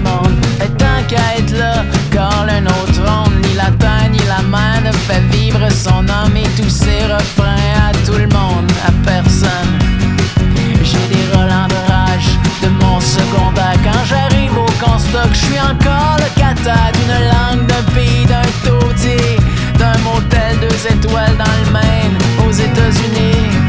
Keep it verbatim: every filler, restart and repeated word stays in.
monde. Et tant qu'à être là, car un autre trône, ni la terre ni la mer ne fait vivre son âme et tous ses refrains à tout le monde, à personne. J'ai des relents de rage de mon secondaire quand j'arrive au constat que je suis encore le cata d'une langue, d'un pays, d'un taudis, d'un motel deux étoiles dans le Maine, aux États-Unis.